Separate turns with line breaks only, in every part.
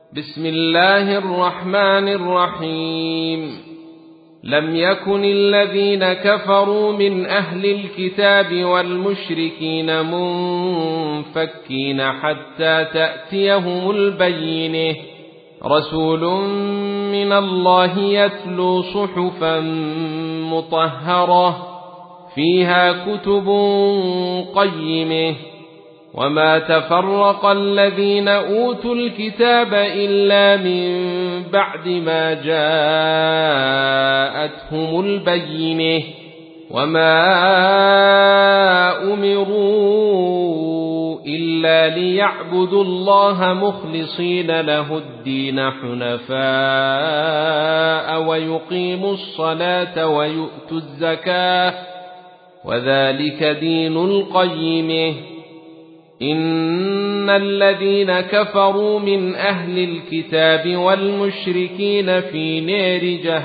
بسم الله الرحمن الرحيم. لم يكن الذين كفروا من أهل الكتاب والمشركين منفكين حتى تأتيهم البينة، رسول من الله يتلو صحفا مطهرة فيها كتب قيمة. وما تفرق الذين أوتوا الكتاب إلا من بعد ما جاءتهم البينة، وما أمروا إلا ليعبدوا الله مخلصين له الدين حنفاء ويقيموا الصلاة ويؤتوا الزكاة وذلك دين القيمة. إن الذين كفروا من أهل الكتاب والمشركين في نار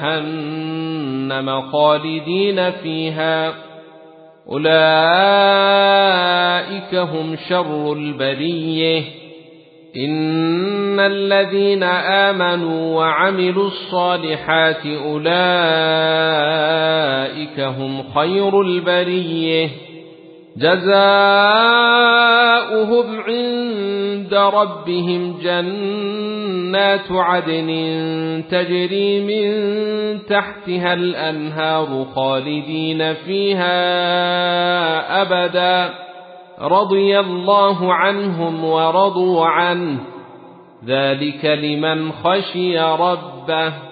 جهنم خالدين فيها، أولئك هم شر البرية. إن الذين آمنوا وعملوا الصالحات أولئك هم خير البرية، جزاؤهم عند ربهم جنات عدن تجري من تحتها الأنهار خالدين فيها أبدا، رضي الله عنهم ورضوا عنه، ذلك لمن خشي ربه.